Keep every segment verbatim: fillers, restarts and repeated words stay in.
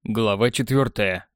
Глава четвертая.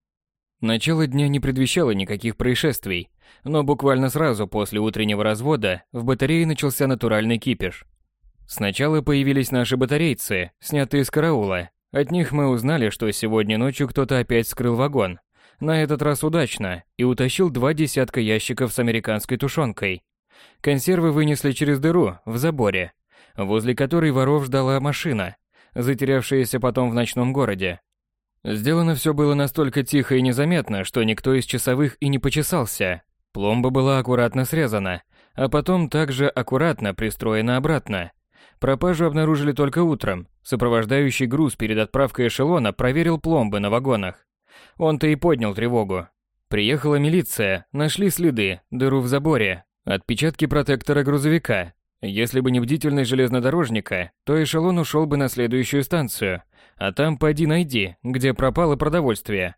Начало дня не предвещало никаких происшествий, но буквально сразу после утреннего развода в батарее начался натуральный кипиш. Сначала появились наши батарейцы, снятые с караула. От них мы узнали, что сегодня ночью кто-то опять вскрыл вагон, на этот раз удачно, и утащил два десятка ящиков с американской тушенкой. Консервы вынесли через дыру в заборе, возле которой воров ждала машина, затерявшаяся потом в ночном городе. Сделано все было настолько тихо и незаметно, что никто из часовых и не почесался. Пломба была аккуратно срезана, а потом также аккуратно пристроена обратно. Пропажу обнаружили только утром. Сопровождающий груз перед отправкой эшелона проверил пломбы на вагонах. Он-то и поднял тревогу. Приехала милиция, нашли следы, дыру в заборе, отпечатки протектора грузовика. Если бы не бдительность железнодорожника, то эшелон ушел бы на следующую станцию, а там поди найди, где пропало продовольствие.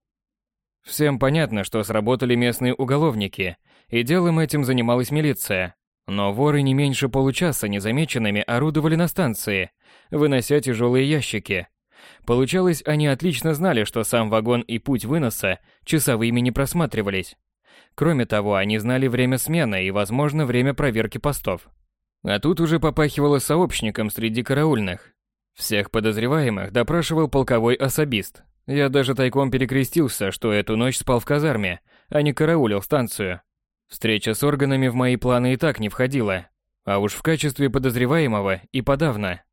Всем понятно, что сработали местные уголовники, и делом этим занималась милиция. Но воры не меньше получаса незамеченными орудовали на станции, вынося тяжелые ящики. Получалось, они отлично знали, что сам вагон и путь выноса часовыми не просматривались. Кроме того, они знали время смены и, возможно, время проверки постов. А тут уже попахивало сообщником среди караульных. Всех подозреваемых допрашивал полковой особист. Я даже тайком перекрестился, что эту ночь спал в казарме, а не караулил станцию. Встреча с органами в мои планы и так не входила, а уж в качестве подозреваемого и подавно.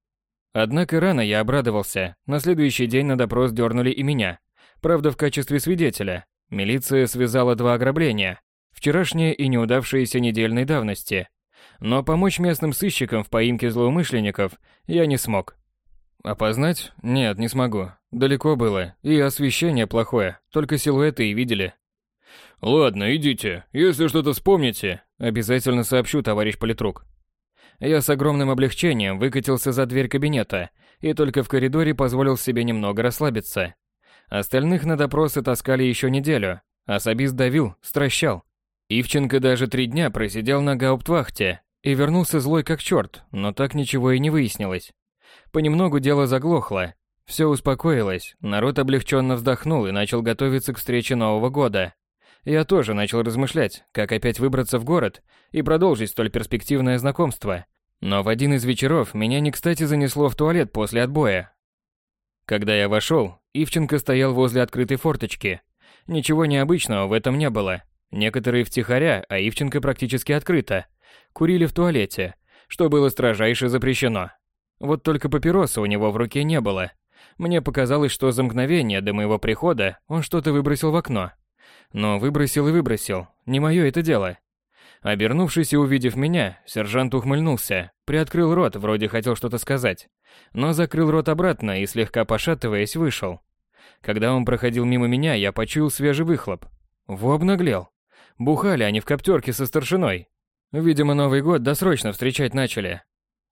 Однако рано я обрадовался. На следующий день на допрос дернули и меня. Правда, в качестве свидетеля. Милиция связала два ограбления, вчерашнее и неудавшееся недельной давности. Но помочь местным сыщикам в поимке злоумышленников я не смог. Опознать? Нет, не смогу. Далеко было, и освещение плохое, только силуэты и видели. Ладно, идите. Если что-то вспомните, обязательно сообщу, товарищ политрук. Я с огромным облегчением выкатился за дверь кабинета и только в коридоре позволил себе немного расслабиться. Остальных на допросы таскали еще неделю. Особист давил, стращал. Ивченко даже три дня просидел на гауптвахте и вернулся злой как черт, но так ничего и не выяснилось. Понемногу дело заглохло, все успокоилось, народ облегченно вздохнул и начал готовиться к встрече Нового года. Я тоже начал размышлять, как опять выбраться в город и продолжить столь перспективное знакомство. Но в один из вечеров меня не кстати занесло в туалет после отбоя. Когда я вошел, Ивченко стоял возле открытой форточки. Ничего необычного в этом не было. Некоторые втихаря, а Ивченко практически открыто, курили в туалете, что было строжайше запрещено. Вот только папиросы у него в руке не было. Мне показалось, что за мгновение до моего прихода он что-то выбросил в окно. Но выбросил и выбросил, не мое это дело. Обернувшись и увидев меня, сержант ухмыльнулся, приоткрыл рот, вроде хотел что-то сказать, но закрыл рот обратно и, слегка пошатываясь, вышел. Когда он проходил мимо меня, я почуял свежий выхлоп. Во обнаглел. Бухали они в коптерке со старшиной. Видимо, Новый год досрочно встречать начали.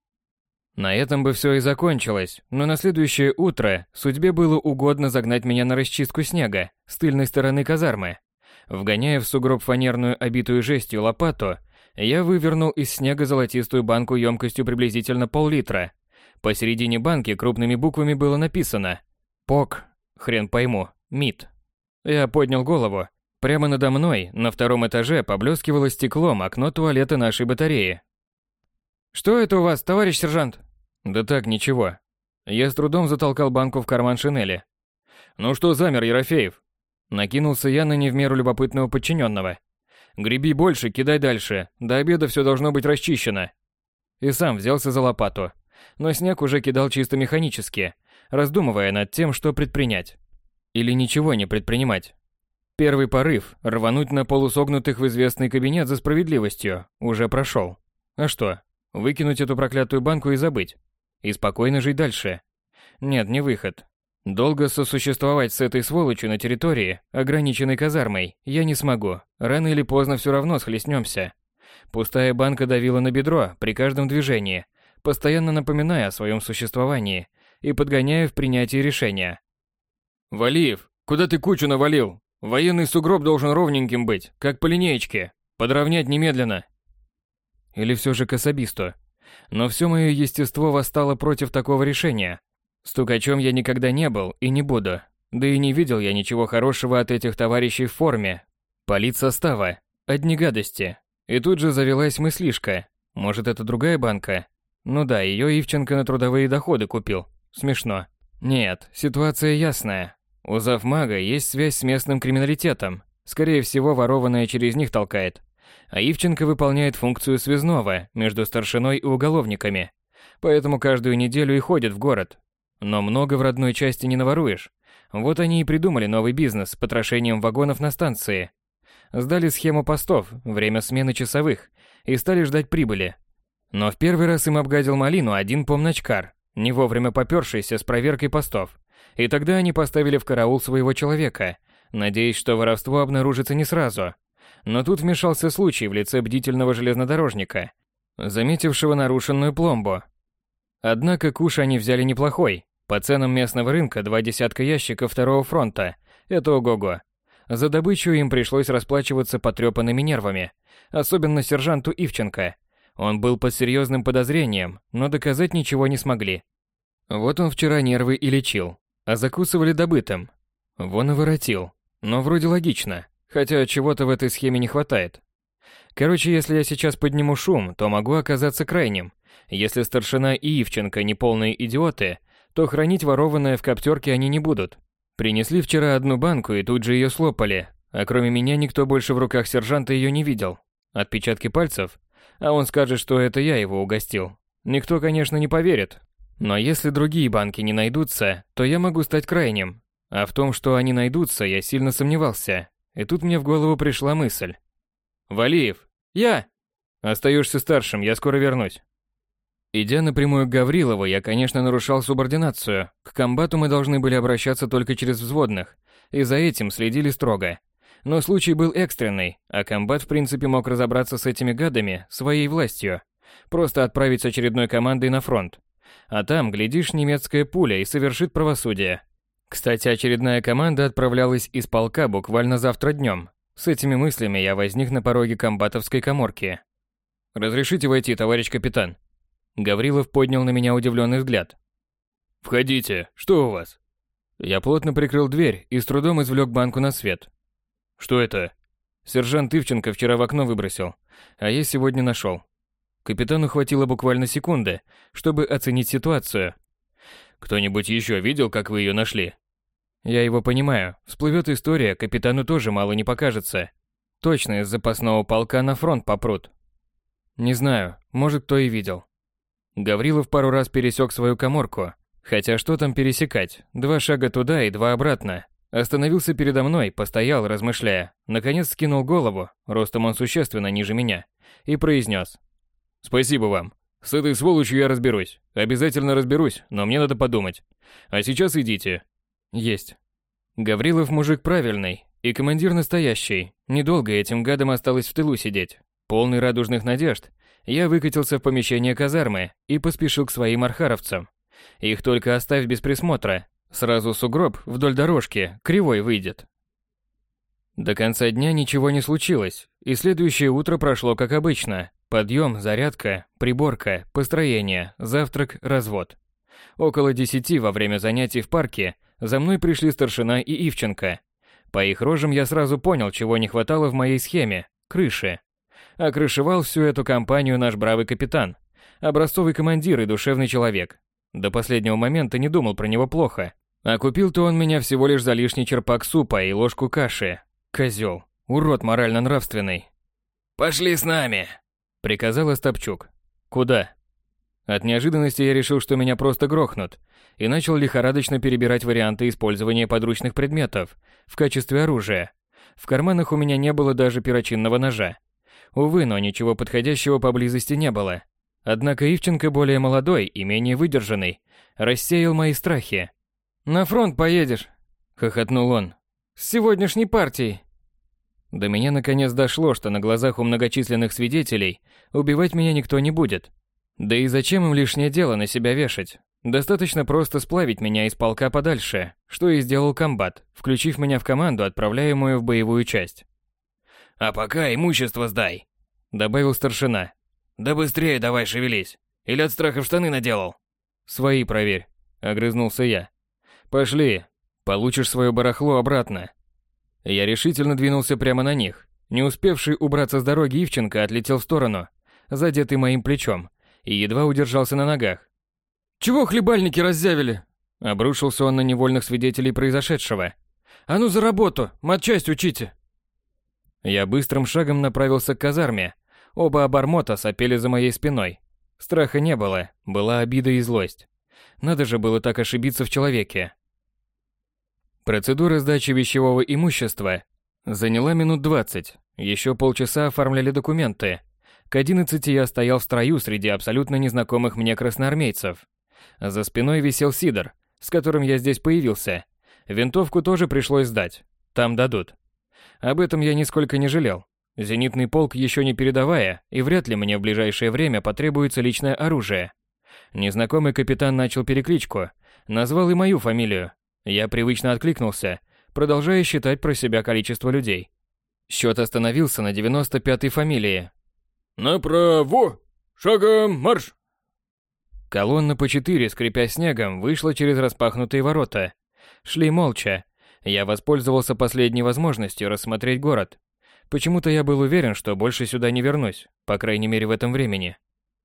На этом бы все и закончилось, но на следующее утро судьбе было угодно загнать меня на расчистку снега с тыльной стороны казармы. Вгоняя в сугроб фанерную, обитую жестью лопату, я вывернул из снега золотистую банку емкостью приблизительно пол-литра. Посередине банки крупными буквами было написано «Пок», хрен пойму, МИД. Я поднял голову. Прямо надо мной, на втором этаже, поблескивало стеклом окно туалета нашей батареи. «Что это у вас, товарищ сержант?» «Да так, ничего». Я с трудом затолкал банку в карман шинели. «Ну что замер, Ерофеев?» Накинулся я на не в меру любопытного подчиненного. «Греби больше, кидай дальше. До обеда все должно быть расчищено». И сам взялся за лопату. Но снег уже кидал чисто механически, раздумывая над тем, что предпринять. Или ничего не предпринимать. Первый порыв, рвануть на полусогнутых в известный кабинет за справедливостью, уже прошел. А что? Выкинуть эту проклятую банку и забыть. И спокойно жить дальше. Нет, не выход. Долго сосуществовать с этой сволочью на территории, ограниченной казармой, я не смогу. Рано или поздно все равно схлестнемся. Пустая банка давила на бедро при каждом движении, постоянно напоминая о своем существовании и подгоняя в принятии решения. «Валиев, куда ты кучу навалил? Военный сугроб должен ровненьким быть, как по линеечке. Подровнять немедленно». Или все же к особисту. Но все мое естество восстало против такого решения. Стукачом я никогда не был и не буду. Да и не видел я ничего хорошего от этих товарищей в форме. Политсостава. Одни гадости. И тут же завелась мыслишка. Может, это другая банка? Ну да, ее Ивченко на трудовые доходы купил. Смешно. Нет, ситуация ясная. У завмага есть связь с местным криминалитетом. Скорее всего, ворованное через них толкает. А Ивченко выполняет функцию связного между старшиной и уголовниками. Поэтому каждую неделю и ходит в город. Но много в родной части не наворуешь. Вот они и придумали новый бизнес с потрошением вагонов на станции. Сдали схему постов, время смены часовых, и стали ждать прибыли. Но в первый раз им обгадил малину один помночкар, не вовремя попёршийся с проверкой постов. И тогда они поставили в караул своего человека, надеясь, что воровство обнаружится не сразу. Но тут вмешался случай в лице бдительного железнодорожника, заметившего нарушенную пломбу. Однако куш они взяли неплохой. По ценам местного рынка два десятка ящиков второго фронта. Это ого-го. За добычу им пришлось расплачиваться потрепанными нервами. Особенно сержанту Ивченко. Он был под серьезным подозрением, но доказать ничего не смогли. Вот он вчера нервы и лечил. А закусывали добытым. Вон и воротил. Но вроде логично. Хотя чего-то в этой схеме не хватает. Короче, если я сейчас подниму шум, то могу оказаться крайним. Если старшина и Ивченко не полные идиоты, то хранить ворованное в коптерке они не будут. Принесли вчера одну банку и тут же ее слопали, а кроме меня никто больше в руках сержанта ее не видел. Отпечатки пальцев? А он скажет, что это я его угостил. Никто, конечно, не поверит. Но если другие банки не найдутся, то я могу стать крайним. А в том, что они найдутся, я сильно сомневался. И тут мне в голову пришла мысль. «Валиев!» «Я!» «Остаешься старшим, я скоро вернусь». Идя напрямую к Гаврилову, я, конечно, нарушал субординацию. К комбату мы должны были обращаться только через взводных, и за этим следили строго. Но случай был экстренный, а комбат в принципе мог разобраться с этими гадами своей властью. Просто отправить с очередной командой на фронт. А там, глядишь, немецкая пуля и совершит правосудие. Кстати, очередная команда отправлялась из полка буквально завтра днем. С этими мыслями я возник на пороге комбатовской каморки. «Разрешите войти, товарищ капитан?» Гаврилов поднял на меня удивленный взгляд. «Входите, что у вас?» Я плотно прикрыл дверь и с трудом извлек банку на свет. «Что это?» Сержант Ивченко вчера в окно выбросил, а я сегодня нашел. Капитану хватило буквально секунды, чтобы оценить ситуацию. «Кто-нибудь еще видел, как вы ее нашли?» Я его понимаю, всплывет история, капитану тоже мало не покажется. Точно из запасного полка на фронт попрут. Не знаю, может, кто и видел. Гаврилов пару раз пересек свою каморку. Хотя что там пересекать, два шага туда и два обратно. Остановился передо мной, постоял, размышляя. Наконец скинул голову, ростом он существенно ниже меня, и произнес. «Спасибо вам. С этой сволочью я разберусь. Обязательно разберусь, но мне надо подумать. А сейчас идите». «Есть». Гаврилов мужик правильный, и командир настоящий. Недолго этим гадам осталось в тылу сидеть. Полный радужных надежд, я выкатился в помещение казармы и поспешил к своим архаровцам. Их только оставь без присмотра. Сразу сугроб вдоль дорожки, кривой выйдет. До конца дня ничего не случилось, и следующее утро прошло как обычно. Подъем, зарядка, приборка, построение, завтрак, развод. Около десяти во время занятий в парке за мной пришли старшина и Ивченко. По их рожам я сразу понял, чего не хватало в моей схеме – крыши. А крышевал всю эту компанию наш бравый капитан, образцовый командир и душевный человек. До последнего момента не думал про него плохо. А купил-то он меня всего лишь за лишний черпак супа и ложку каши. Козел, урод морально-нравственный. «Пошли с нами!» – приказал Остапчук. «Куда?» От неожиданности я решил, что меня просто грохнут, и начал лихорадочно перебирать варианты использования подручных предметов в качестве оружия. В карманах у меня не было даже перочинного ножа. Увы, но ничего подходящего поблизости не было. Однако Ивченко, более молодой и менее выдержанный, рассеял мои страхи. «На фронт поедешь», — хохотнул он. «С сегодняшней партией». До меня наконец дошло, что на глазах у многочисленных свидетелей убивать меня никто не будет. Да и зачем им лишнее дело на себя вешать? Достаточно просто сплавить меня из полка подальше, что и сделал комбат, включив меня в команду, отправляемую в боевую часть. «А пока имущество сдай», — добавил старшина. «Да быстрее давай шевелись. Или от страха в штаны наделал?» «Свои проверь», — огрызнулся я. Пошли, получишь свое барахло обратно. Я решительно двинулся прямо на них. Не успевший убраться с дороги Ивченко отлетел в сторону, задетый моим плечом, и едва удержался на ногах. «Чего хлебальники раззявили?» Обрушился он на невольных свидетелей произошедшего. «А ну за работу, матчасть учите!» Я быстрым шагом направился к казарме. Оба обормота сопели за моей спиной. Страха не было, была обида и злость. Надо же было так ошибиться в человеке. Процедура сдачи вещевого имущества заняла минут двадцать. Еще полчаса оформляли документы. К одиннадцати я стоял в строю среди абсолютно незнакомых мне красноармейцев. За спиной висел Сидор, с которым я здесь появился. Винтовку тоже пришлось сдать. Там дадут. Об этом я нисколько не жалел. Зенитный полк еще не передовая, и вряд ли мне в ближайшее время потребуется личное оружие. Незнакомый капитан начал перекличку, назвал и мою фамилию. Я привычно откликнулся, продолжая считать про себя количество людей. Счет остановился на девяносто пятой фамилии. «Направо! Шагом марш!» Колонна по четыре, скрипя снегом, вышла через распахнутые ворота. Шли молча. Я воспользовался последней возможностью рассмотреть город. Почему-то я был уверен, что больше сюда не вернусь, по крайней мере в этом времени.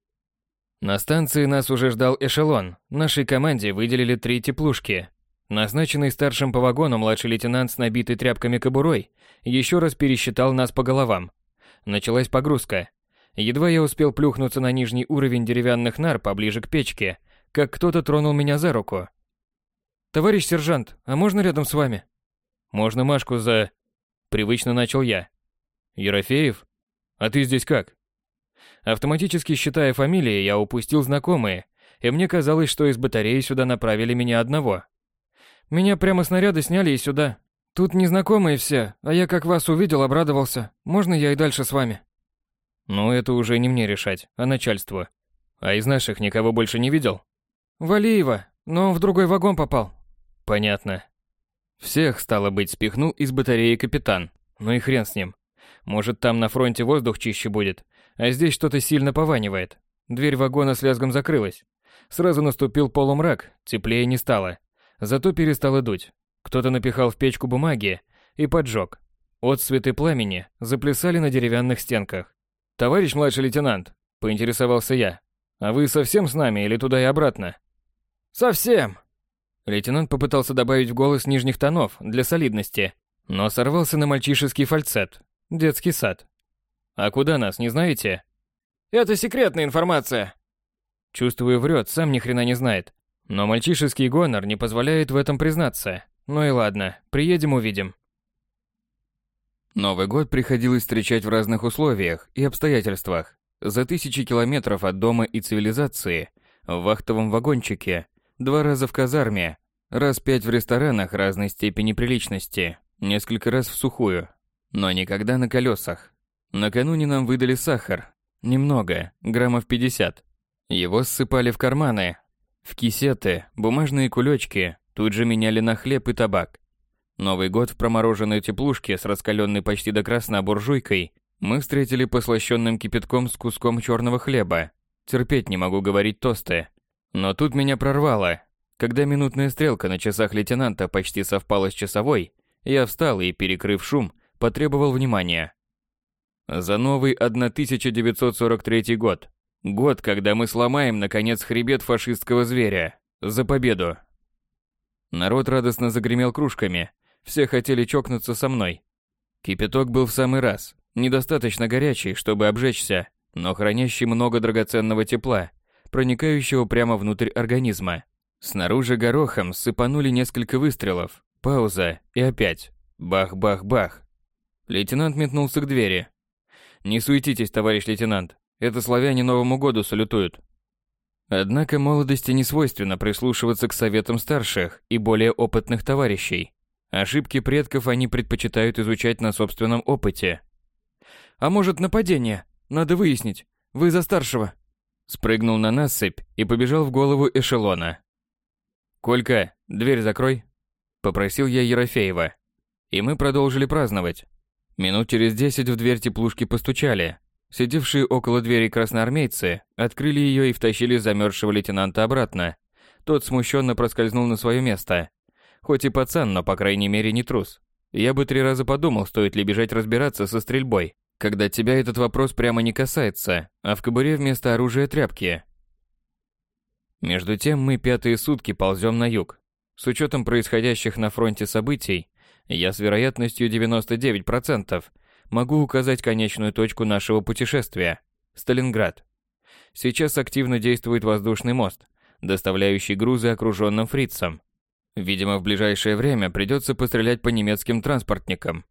На станции нас уже ждал эшелон. Нашей команде выделили три теплушки. Назначенный старшим по вагону младший лейтенант с набитой тряпками кобурой еще раз пересчитал нас по головам. Началась погрузка. Едва я успел плюхнуться на нижний уровень деревянных нар поближе к печке, как кто-то тронул меня за руку. «Товарищ сержант, а можно рядом с вами?» «Можно Машку за...» Привычно начал я. «Ерофеев? А ты здесь как?» Автоматически считая фамилии, я упустил знакомые, и мне казалось, что из батареи сюда направили меня одного. «Меня прямо снаряды сняли и сюда. Тут незнакомые все, а я как вас увидел, обрадовался. Можно я и дальше с вами?» «Ну, это уже не мне решать, а начальству. А из наших никого больше не видел?» «Валиева, но он в другой вагон попал». «Понятно». Всех, стало быть, спихнул из батареи капитан. Ну и хрен с ним. Может, там на фронте воздух чище будет, а здесь что-то сильно пованивает. Дверь вагона с лязгом закрылась. Сразу наступил полумрак, теплее не стало. Зато перестало дуть. Кто-то напихал в печку бумаги и поджег. Отцветы пламени заплясали на деревянных стенках. «Товарищ младший лейтенант», — поинтересовался я, — «а вы совсем с нами или туда и обратно?» «Совсем!» Лейтенант попытался добавить в голос нижних тонов для солидности, но сорвался на мальчишеский фальцет. Детский сад. «А куда нас, не знаете?» «Это секретная информация!» Чувствую, врет, сам ни хрена не знает. Но мальчишеский гонор не позволяет в этом признаться. Ну и ладно, приедем увидим. Новый год приходилось встречать в разных условиях и обстоятельствах. За тысячи километров от дома и цивилизации, в вахтовом вагончике, два раза в казарме, раз пять в ресторанах разной степени приличности, несколько раз в сухую, но никогда на колесах. Накануне нам выдали сахар. Немного, граммов пятьдесят. Его ссыпали в карманы, в кисеты, бумажные кулечки, тут же меняли на хлеб и табак. Новый год в промороженной теплушке с раскаленной почти до красна буржуйкой мы встретили послащенным кипятком с куском черного хлеба. Терпеть не могу говорить тосты. Но тут меня прорвало. Когда минутная стрелка на часах лейтенанта почти совпала с часовой, я встал и, перекрыв шум, потребовал внимания. За новый тысяча девятьсот сорок третий год. Год, когда мы сломаем, наконец, хребет фашистского зверя. За победу. Народ радостно загремел кружками. Все хотели чокнуться со мной. Кипяток был в самый раз. Недостаточно горячий, чтобы обжечься, но хранящий много драгоценного тепла, проникающего прямо внутрь организма. Снаружи горохом сыпанули несколько выстрелов. Пауза и опять. Бах-бах-бах. Лейтенант метнулся к двери. «Не суетитесь, товарищ лейтенант. Это славяне Новому году салютуют». Однако молодости не свойственно прислушиваться к советам старших и более опытных товарищей. Ошибки предков они предпочитают изучать на собственном опыте. «А может, нападение? Надо выяснить. Вы за старшего». Спрыгнул на насыпь и побежал в голову эшелона. «Колька, дверь закрой», — попросил я Ерофеева. И мы продолжили праздновать. Минут через десять в дверь теплушки постучали. Сидевшие около двери красноармейцы открыли ее и втащили замерзшего лейтенанта обратно. Тот смущенно проскользнул на свое место. Хоть и пацан, но по крайней мере не трус. Я бы три раза подумал, стоит ли бежать разбираться со стрельбой, когда тебя этот вопрос прямо не касается, а в кобуре вместо оружия тряпки. Между тем мы пятые сутки ползем на юг. С учетом происходящих на фронте событий, я с вероятностью девяносто девять процентов могу указать конечную точку нашего путешествия – Сталинград. Сейчас активно действует воздушный мост, доставляющий грузы окруженным фрицам. Видимо, в ближайшее время придется пострелять по немецким транспортникам.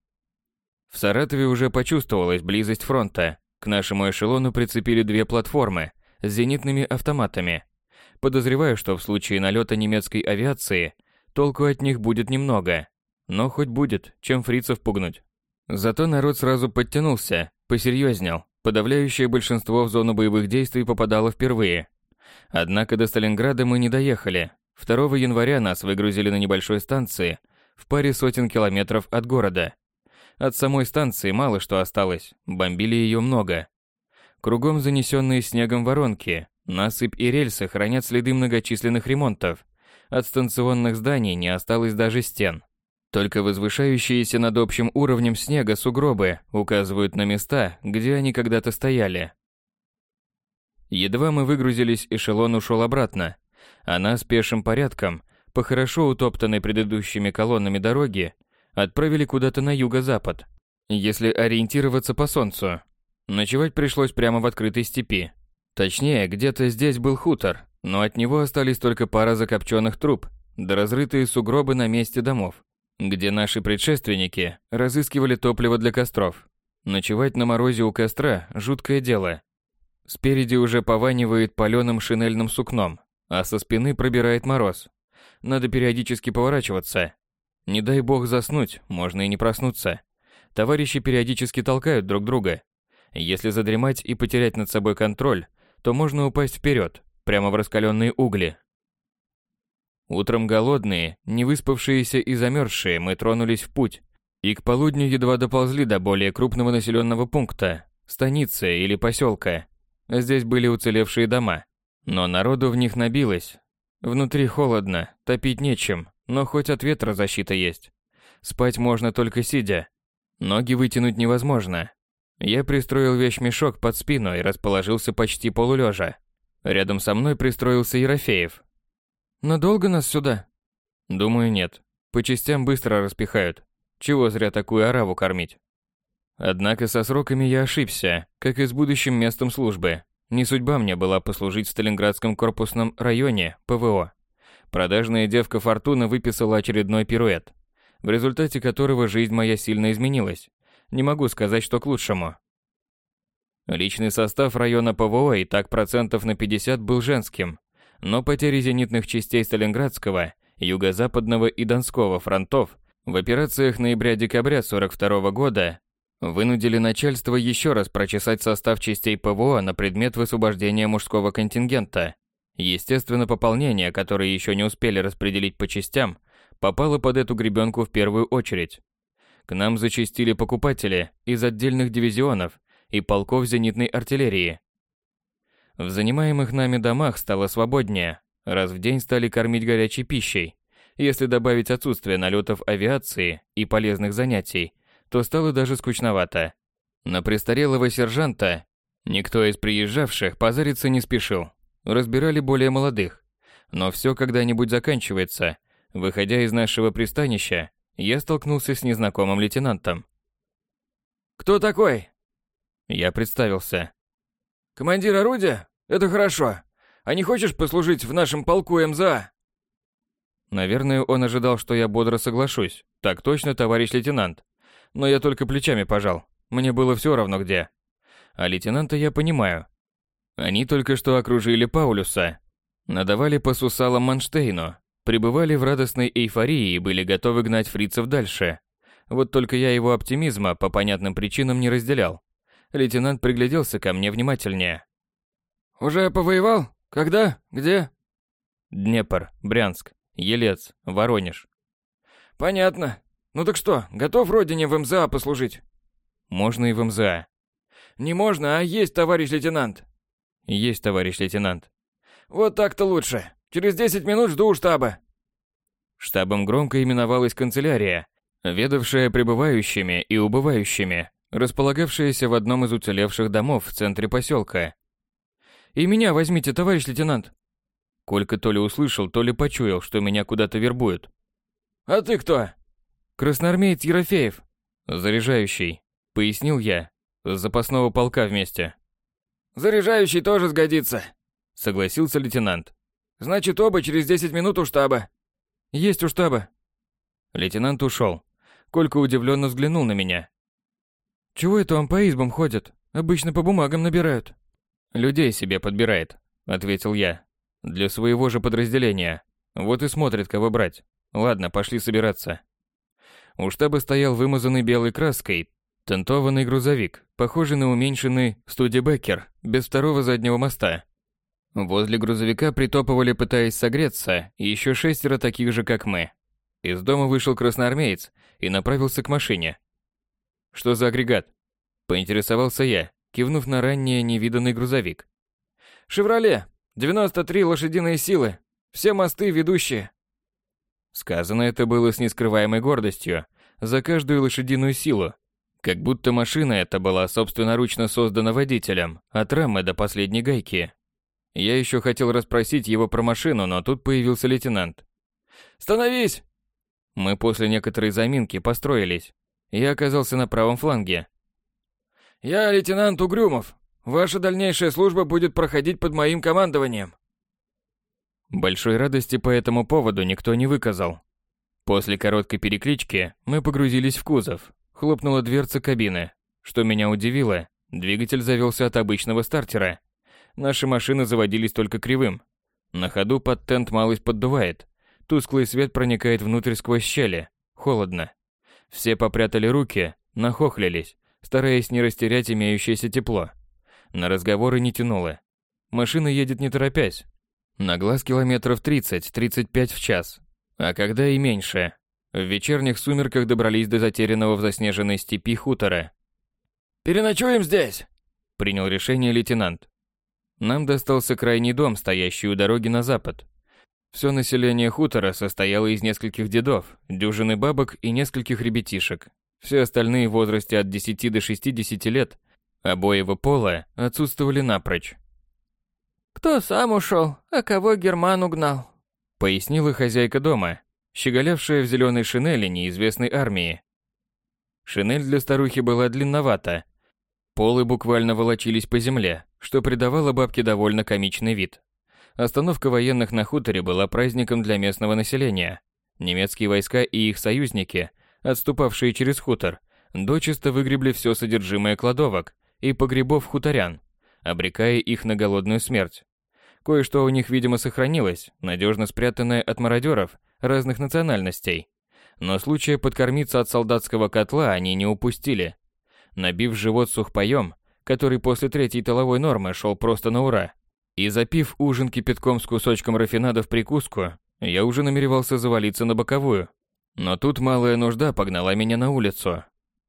В Саратове уже почувствовалась близость фронта. К нашему эшелону прицепили две платформы с зенитными автоматами. Подозреваю, что в случае налета немецкой авиации толку от них будет немного. Но хоть будет, чем фрицев пугнуть. Зато народ сразу подтянулся, посерьезнел. Подавляющее большинство в зону боевых действий попадало впервые. Однако до Сталинграда мы не доехали. второго января нас выгрузили на небольшой станции в паре сотен километров от города. От самой станции мало что осталось, бомбили ее много. Кругом занесенные снегом воронки, насыпь и рельсы хранят следы многочисленных ремонтов. От станционных зданий не осталось даже стен. Только возвышающиеся над общим уровнем снега сугробы указывают на места, где они когда-то стояли. Едва мы выгрузились, эшелон ушел обратно, а нас пешим порядком, по хорошо утоптанной предыдущими колоннами дороги, отправили куда-то на юго-запад, если ориентироваться по солнцу. Ночевать пришлось прямо в открытой степи. Точнее, где-то здесь был хутор, но от него остались только пара закопченных труб, да разрытые сугробы на месте домов, где наши предшественники разыскивали топливо для костров. Ночевать на морозе у костра – жуткое дело. Спереди уже пованивает паленым шинельным сукном, а со спины пробирает мороз. Надо периодически поворачиваться. Не дай бог заснуть, можно и не проснуться. Товарищи периодически толкают друг друга. Если задремать и потерять над собой контроль, то можно упасть вперед, прямо в раскаленные угли. Утром голодные, невыспавшиеся и замерзшие мы тронулись в путь, и к полудню едва доползли до более крупного населенного пункта, станицы или поселка. Здесь были уцелевшие дома, но народу в них набилось. Внутри холодно, топить нечем, но хоть от ветра защита есть. Спать можно только сидя. Ноги вытянуть невозможно. Я пристроил вещмешок под спину и расположился почти полулежа. Рядом со мной пристроился Ерофеев. «Надолго нас сюда?» «Думаю, нет. По частям быстро распихают. Чего зря такую ораву кормить?» Однако со сроками я ошибся, как и с будущим местом службы. Не судьба мне была послужить в Сталинградском корпусном районе ПВО. Продажная девка Фортуна выписала очередной пируэт, в результате которого жизнь моя сильно изменилась. Не могу сказать, что к лучшему. Личный состав района ПВО и так процентов на пятьдесят был женским, но потери зенитных частей Сталинградского, Юго-Западного и Донского фронтов в операциях ноября-декабря сорок второго года вынудили начальство еще раз прочесать состав частей ПВО на предмет высвобождения мужского контингента. Естественно, пополнение, которое еще не успели распределить по частям, попало под эту гребенку в первую очередь. К нам зачастили покупатели из отдельных дивизионов и полков зенитной артиллерии. В занимаемых нами домах стало свободнее, раз в день стали кормить горячей пищей. Если добавить отсутствие налетов авиации и полезных занятий, то стало даже скучновато. На престарелого сержанта никто из приезжавших позариться не спешил. Разбирали более молодых. Но все когда-нибудь заканчивается. Выходя из нашего пристанища, я столкнулся с незнакомым лейтенантом. «Кто такой?» Я представился. «Командир орудия? Это хорошо. А не хочешь послужить в нашем полку МЗА?» Наверное, он ожидал, что я бодро соглашусь. Так точно, товарищ лейтенант. Но я только плечами пожал. Мне было все равно где. А лейтенанта я понимаю. Они только что окружили Паулюса, надавали по сусалам Манштейну, пребывали в радостной эйфории и были готовы гнать фрицев дальше. Вот только я его оптимизма по понятным причинам не разделял. Лейтенант пригляделся ко мне внимательнее. «Уже повоевал? Когда? Где?» «Днепр, Брянск, Елец, Воронеж». «Понятно. Ну так что, готов родине в МЗА послужить?» «Можно и в МЗА». «Не можно, а есть, товарищ лейтенант». «Есть, товарищ лейтенант». «Вот так-то лучше. Через десять минут жду у штаба». Штабом громко именовалась канцелярия, ведавшая прибывающими и убывающими, располагавшаяся в одном из уцелевших домов в центре поселка. «И меня возьмите, товарищ лейтенант!» Колька то ли услышал, то ли почуял, что меня куда-то вербуют. «А ты кто?» «Красноармеец Ерофеев, заряжающий», — пояснил я, — «с запасного полка вместе». «Заряжающий тоже сгодится», — согласился лейтенант. «Значит, оба через десять минут у штаба». «Есть у штаба». Лейтенант ушел. Колька удивленно взглянул на меня. «Чего это он по избам ходит? Обычно по бумагам набирают». «Людей себе подбирает», — ответил я. «Для своего же подразделения. Вот и смотрит, кого брать. Ладно, пошли собираться». У штаба стоял вымазанный белой краской тентованный грузовик, похожий на уменьшенный Студебекер, без второго заднего моста. Возле грузовика притопывали, пытаясь согреться, еще шестеро таких же, как мы. Из дома вышел красноармеец и направился к машине. «Что за агрегат?» – поинтересовался я, кивнув на ранее невиданный грузовик. «Шевроле, девяносто три лошадиные силы, все мосты ведущие». Сказано это было с нескрываемой гордостью за каждую лошадиную силу, как будто машина эта была собственноручно создана водителем, от рамы до последней гайки. Я еще хотел расспросить его про машину, но тут появился лейтенант. «Становись!» Мы после некоторой заминки построились. Я оказался на правом фланге. «Я лейтенант Угрюмов. Ваша дальнейшая служба будет проходить под моим командованием». Большой радости по этому поводу никто не выказал. После короткой переклички мы погрузились в кузов. Хлопнула дверца кабины. Что меня удивило, двигатель завелся от обычного стартера. Наши машины заводились только кривым. На ходу под тент малость поддувает. Тусклый свет проникает внутрь сквозь щели. Холодно. Все попрятали руки, нахохлились, стараясь не растерять имеющееся тепло. На разговоры не тянуло. Машина едет не торопясь. На глаз километров тридцать-тридцать пять в час. А когда и меньше. В вечерних сумерках добрались до затерянного в заснеженной степи хутора. «Переночуем здесь», — принял решение лейтенант. Нам достался крайний дом, стоящий у дороги на запад. Все население хутора состояло из нескольких дедов, дюжины бабок и нескольких ребятишек. Все остальные в возрасте от десяти до шестидесяти лет, обоего пола, отсутствовали напрочь. «Кто сам ушел, а кого Герман угнал», — пояснила хозяйка дома, щеголявшая в зеленой шинели неизвестной армии. Шинель для старухи была длинновата. Полы буквально волочились по земле, что придавало бабке довольно комичный вид. Остановка военных на хуторе была праздником для местного населения. Немецкие войска и их союзники, отступавшие через хутор, дочисто выгребли все содержимое кладовок и погребов хуторян, обрекая их на голодную смерть. Кое-что у них, видимо, сохранилось, надежно спрятанное от мародеров разных национальностей. Но случая подкормиться от солдатского котла они не упустили. Набив живот сухпаем, который после третьей толовой нормы шел просто на ура, и запив ужин кипятком с кусочком рафинада в прикуску, я уже намеревался завалиться на боковую. Но тут малая нужда погнала меня на улицу.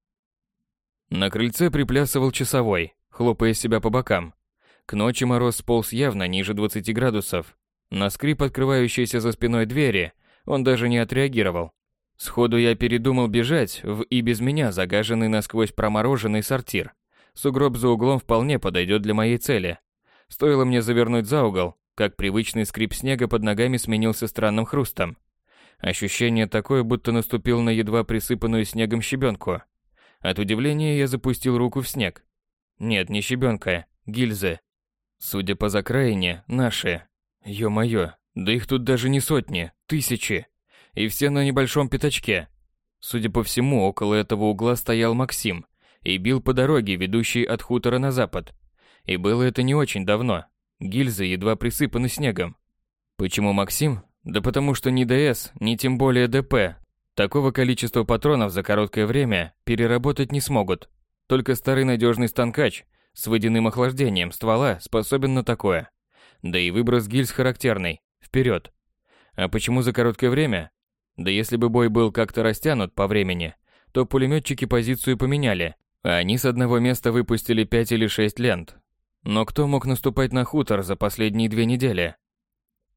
На крыльце приплясывал часовой, хлопая себя по бокам. К ночи мороз сполз явно ниже двадцати градусов. На скрип открывающейся за спиной двери он даже не отреагировал. Сходу я передумал бежать в и без меня загаженный насквозь промороженный сортир. Сугроб за углом вполне подойдет для моей цели. Стоило мне завернуть за угол, как привычный скрип снега под ногами сменился странным хрустом. Ощущение такое, будто наступил на едва присыпанную снегом щебенку. От удивления я запустил руку в снег. Нет, не щебенка, гильзы. Судя по закраине, наши. Ё-моё, да их тут даже не сотни, тысячи. И все на небольшом пятачке. Судя по всему, около этого угла стоял Максим и бил по дороге, ведущей от хутора на запад. И было это не очень давно. Гильзы едва присыпаны снегом. Почему Максим? Да потому что ни ДС, ни тем более ДП такого количества патронов за короткое время переработать не смогут. Только старый надежный станкач с водяным охлаждением ствола способен на такое. Да и выброс гильз характерный. Вперед. А почему за короткое время? Да если бы бой был как-то растянут по времени, то пулеметчики позицию поменяли, а они с одного места выпустили пять или шесть лент. Но кто мог наступать на хутор за последние две недели?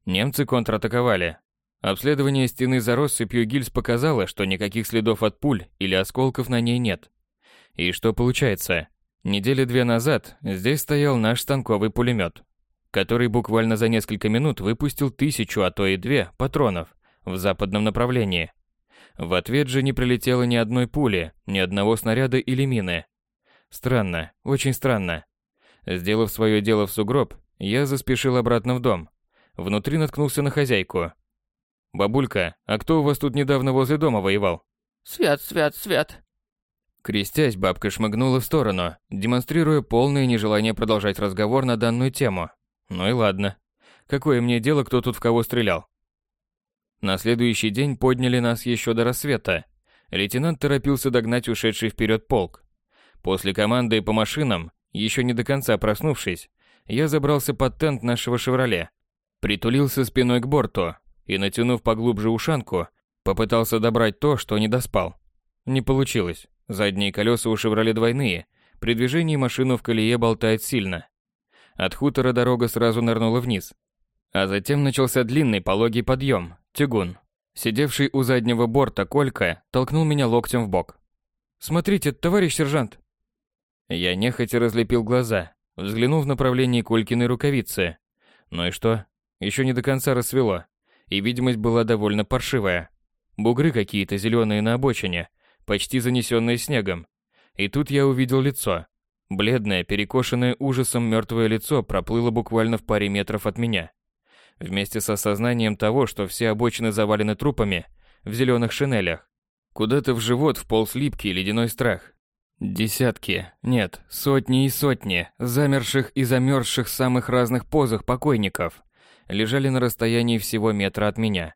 Немцы контратаковали. Обследование стены за россыпью гильз показало, что никаких следов от пуль или осколков на ней нет. И что получается? Недели две назад здесь стоял наш станковый пулемет, который буквально за несколько минут выпустил тысячу, а то и две, патронов в западном направлении. В ответ же не прилетело ни одной пули, ни одного снаряда или мины. Странно, очень странно. Сделав свое дело в сугроб, я заспешил обратно в дом. Внутри наткнулся на хозяйку. «Бабулька, а кто у вас тут недавно возле дома воевал?» «Свят, свят, свят». Крестясь, бабка шмыгнула в сторону, демонстрируя полное нежелание продолжать разговор на данную тему. Ну и ладно. Какое мне дело, кто тут в кого стрелял? На следующий день подняли нас еще до рассвета. Лейтенант торопился догнать ушедший вперед полк. После команды по машинам, еще не до конца проснувшись, я забрался под тент нашего «Шевроле», притулился спиной к борту и, натянув поглубже ушанку, попытался добрать то, что не доспал. Не получилось. Задние колеса у «Шевроле» двойные, при движении машину в колее болтает сильно. От хутора дорога сразу нырнула вниз. А затем начался длинный пологий подъем, тягун. Сидевший у заднего борта Колька толкнул меня локтем в бок. «Смотрите, товарищ сержант!» Я нехотя разлепил глаза, взглянул в направлении Колькиной рукавицы. Ну и что? Еще не до конца рассвело, и видимость была довольно паршивая. Бугры какие-то зеленые на обочине, почти занесенные снегом. И тут я увидел лицо. Бледное, перекошенное ужасом мертвое лицо проплыло буквально в паре метров от меня. Вместе с осознанием того, что все обочины завалены трупами в зеленых шинелях, куда-то в живот вполз липкий ледяной страх. Десятки, нет, сотни и сотни замерших и замерзших в самых разных позах покойников лежали на расстоянии всего метра от меня.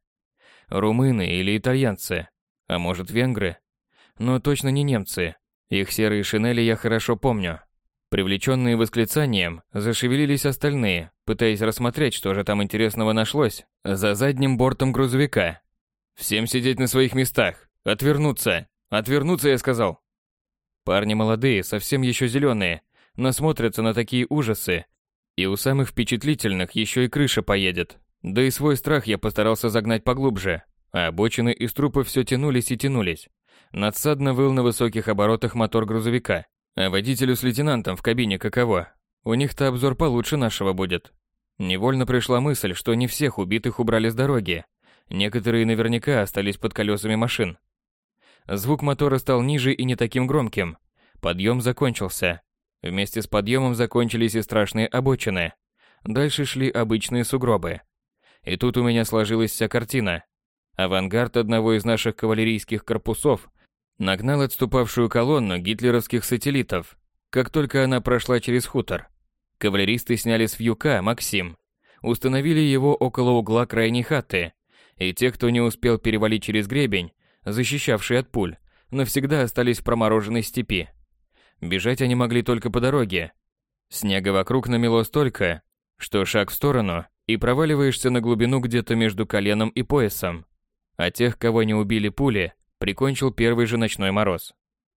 Румыны или итальянцы, а может венгры, но точно не немцы. Их серые шинели я хорошо помню. Привлеченные восклицанием, зашевелились остальные, пытаясь рассмотреть, что же там интересного нашлось за задним бортом грузовика. «Всем сидеть на своих местах! Отвернуться! Отвернуться, я сказал!» Парни молодые, совсем еще зеленые, насмотрятся на такие ужасы, и у самых впечатлительных еще и крыша поедет. Да и свой страх я постарался загнать поглубже, а обочины из трупов все тянулись и тянулись. Надсадно выл на высоких оборотах мотор грузовика. А водителю с лейтенантом в кабине каково? У них-то обзор получше нашего будет. Невольно пришла мысль, что не всех убитых убрали с дороги. Некоторые наверняка остались под колесами машин. Звук мотора стал ниже и не таким громким. Подъем закончился. Вместе с подъемом закончились и страшные обочины. Дальше шли обычные сугробы. И тут у меня сложилась вся картина. Авангард одного из наших кавалерийских корпусов нагнал отступавшую колонну гитлеровских сателлитов, как только она прошла через хутор. Кавалеристы сняли с вьюка «Максим», установили его около угла крайней хаты, и те, кто не успел перевалить через гребень, защищавший от пуль, навсегда остались в промороженной степи. Бежать они могли только по дороге. Снега вокруг намело столько, что шаг в сторону, и проваливаешься на глубину где-то между коленом и поясом. А тех, кого не убили пули, прикончил первый же ночной мороз.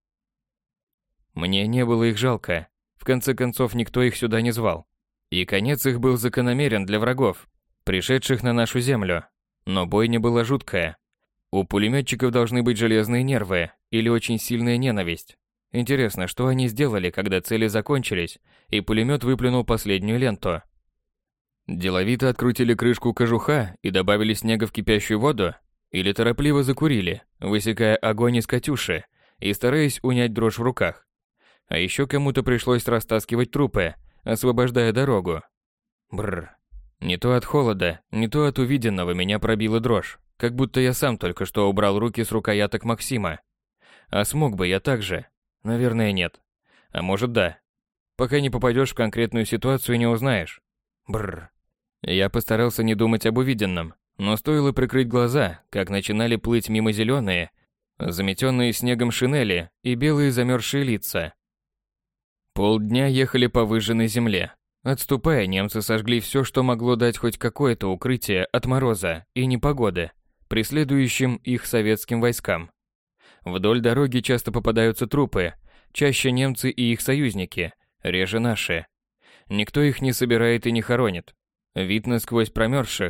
Мне не было их жалко. В конце концов, никто их сюда не звал. И конец их был закономерен для врагов, пришедших на нашу землю. Но бойня была жуткая. У пулеметчиков должны быть железные нервы или очень сильная ненависть. Интересно, что они сделали, когда цели закончились, и пулемет выплюнул последнюю ленту? Деловито открутили крышку кожуха и добавили снега в кипящую воду? Или торопливо закурили, высекая огонь из «Катюши» и стараясь унять дрожь в руках? А еще кому-то пришлось растаскивать трупы, освобождая дорогу. Бррр. Не то от холода, не то от увиденного меня пробила дрожь, как будто я сам только что убрал руки с рукояток Максима. А смог бы я так же? Наверное, нет. А может, да. Пока не попадешь в конкретную ситуацию, не узнаешь. Бррр. Я постарался не думать об увиденном, но стоило прикрыть глаза, как начинали плыть мимо зеленые, заметенные снегом шинели и белые замерзшие лица. Полдня ехали по выжженной земле. Отступая, немцы сожгли все, что могло дать хоть какое-то укрытие от мороза и непогоды преследующим их советским войскам. Вдоль дороги часто попадаются трупы, чаще немцы и их союзники, реже наши. Никто их не собирает и не хоронит. Вид насквозь промерзших,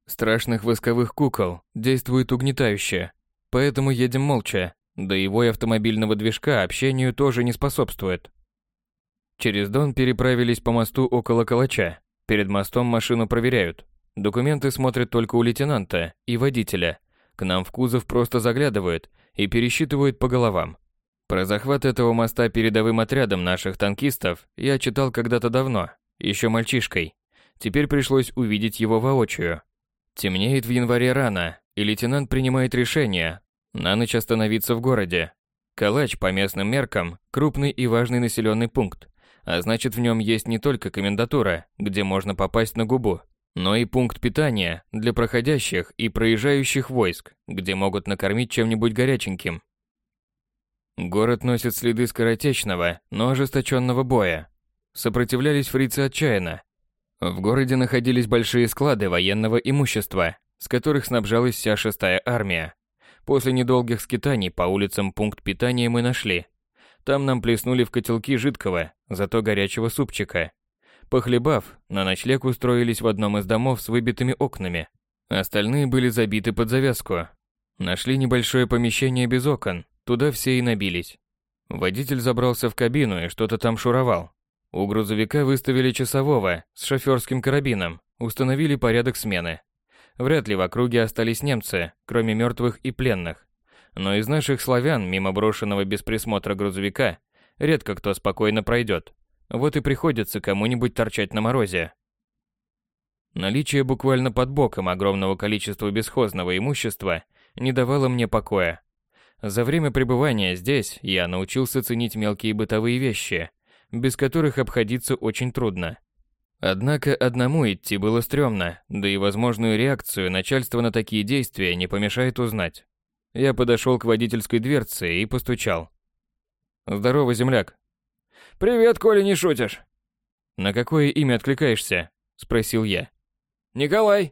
страшных восковых кукол действует угнетающе, поэтому едем молча, да и вой автомобильного движка общению тоже не способствует. Через Дон переправились по мосту около Калача. Перед мостом машину проверяют. Документы смотрят только у лейтенанта и водителя. К нам в кузов просто заглядывают и пересчитывают по головам. Про захват этого моста передовым отрядом наших танкистов я читал когда-то давно, еще мальчишкой. Теперь пришлось увидеть его воочию. Темнеет в январе рано, и лейтенант принимает решение на ночь остановиться в городе. Калач по местным меркам крупный и важный населенный пункт, а значит в нем есть не только комендатура, где можно попасть на губу, но и пункт питания для проходящих и проезжающих войск, где могут накормить чем-нибудь горяченьким. Город носит следы скоротечного, но ожесточенного боя. Сопротивлялись фрицы отчаянно. В городе находились большие склады военного имущества, с которых снабжалась вся шестая армия. После недолгих скитаний по улицам пункт питания мы нашли. Там нам плеснули в котелки жидкого, зато горячего супчика. Похлебав, на ночлег устроились в одном из домов с выбитыми окнами. Остальные были забиты под завязку. Нашли небольшое помещение без окон, туда все и набились. Водитель забрался в кабину и что-то там шуровал. У грузовика выставили часового с шофёрским карабином, установили порядок смены. Вряд ли в округе остались немцы, кроме мертвых и пленных. Но из наших славян, мимо брошенного без присмотра грузовика, редко кто спокойно пройдет. Вот и приходится кому-нибудь торчать на морозе. Наличие буквально под боком огромного количества бесхозного имущества не давало мне покоя. За время пребывания здесь я научился ценить мелкие бытовые вещи, без которых обходиться очень трудно. Однако одному идти было стрёмно, да и возможную реакцию начальства на такие действия не помешает узнать. Я подошел к водительской дверце и постучал. «Здорово, земляк». «Привет, Коля, не шутишь?» «На какое имя откликаешься?» – спросил я. «Николай».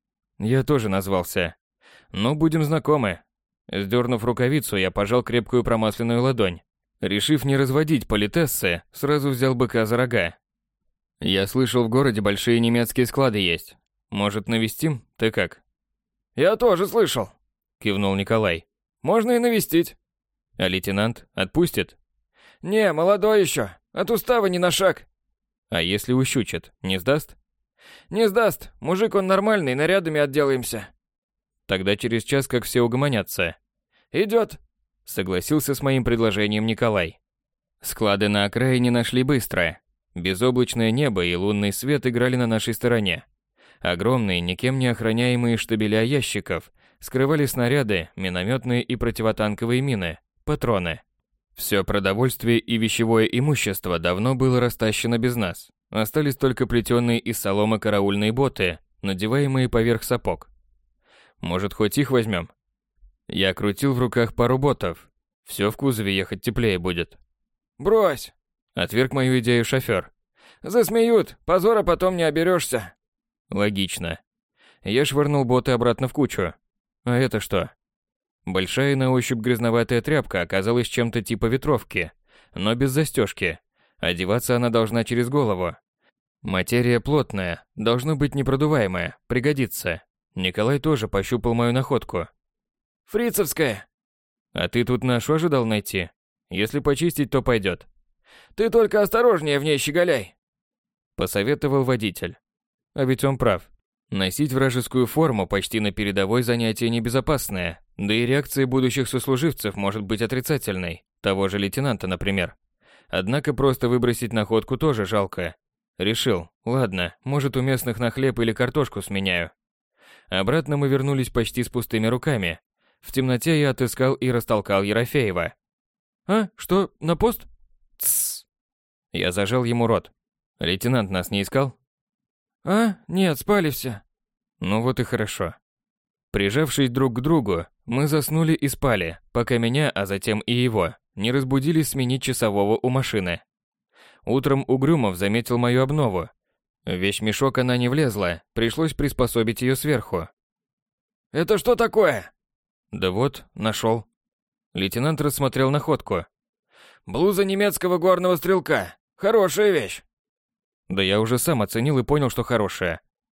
Я тоже назвался. «Ну, будем знакомы». Сдернув рукавицу, я пожал крепкую промасленную ладонь. Решив не разводить политессы, сразу взял быка за рога. «Я слышал, в городе большие немецкие склады есть. Может, навестим? Ты как?» «Я тоже слышал», – кивнул Николай. «Можно и навестить». «А лейтенант отпустит?» «Не, молодой еще. От устава ни на шаг». «А если ущучит, не сдаст?» «Не сдаст. Мужик он нормальный, нарядами отделаемся». «Тогда через час как все угомонятся». «Идет», — согласился с моим предложением Николай. Склады на окраине нашли быстро. Безоблачное небо и лунный свет играли на нашей стороне. Огромные, никем не охраняемые штабеля ящиков скрывали снаряды, минометные и противотанковые мины, патроны. Все продовольствие и вещевое имущество давно было растащено без нас. Остались только плетеные из соломы караульные боты, надеваемые поверх сапог. Может, хоть их возьмем? Я крутил в руках пару ботов. Все в кузове ехать теплее будет. «Брось!» — отверг мою идею шофер. «Засмеют, позора потом не оберешься». Логично. Я швырнул боты обратно в кучу. А это что? Большая на ощупь грязноватая тряпка оказалась чем-то типа ветровки, но без застежки. Одеваться она должна через голову. Материя плотная, должно быть непродуваемая, пригодится. Николай тоже пощупал мою находку. «Фрицевская». «А ты тут нашу ожидал найти? Если почистить, то пойдет». «Ты только осторожнее в ней щеголяй», — посоветовал водитель. А ведь он прав. Носить вражескую форму почти на передовой занятие небезопасное, да и реакция будущих сослуживцев может быть отрицательной, того же лейтенанта, например. Однако просто выбросить находку тоже жалко. Решил, ладно, может у местных на хлеб или картошку сменяю. Обратно мы вернулись почти с пустыми руками. В темноте я отыскал и растолкал Ерофеева. «А, что, на пост?» «Тссс». Я зажал ему рот. Лейтенант нас не искал? «А, нет, спали все». Ну вот и хорошо. Прижавшись друг к другу, мы заснули и спали, пока меня, а затем и его, не разбудили сменить часового у машины. Утром Угрюмов заметил мою обнову. В вещмешок она не влезла, пришлось приспособить ее сверху. «Это что такое?» Да вот, нашел. Лейтенант рассмотрел находку. «Блуза немецкого горного стрелка. Хорошая вещь». Да я уже сам оценил и понял, что хорошая.